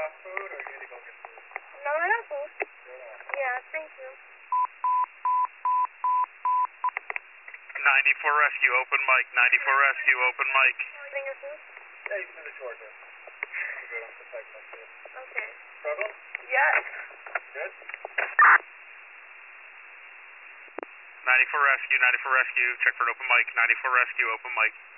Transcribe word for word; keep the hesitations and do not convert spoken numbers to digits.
off food, or you need to go get food? No, I have food. Yeah, thank you. ninety-four Rescue, open mic. ninety-four Rescue, open mic. Bring your food? Yeah, you can send it to our desk. We'll go off the text message. Okay. Struggle? Yes. Good? ninety-four Rescue, ninety-four Rescue, check for an open mic. ninety-four Rescue, open mic.